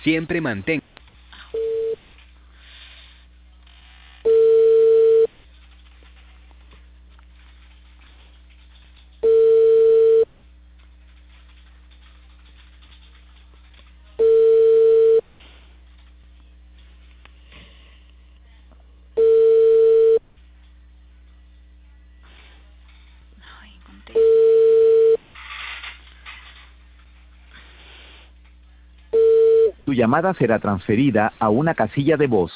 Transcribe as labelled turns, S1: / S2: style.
S1: Siempre mantén.
S2: Ay, contesta.
S3: Tu llamada será transferida a una casilla de voz.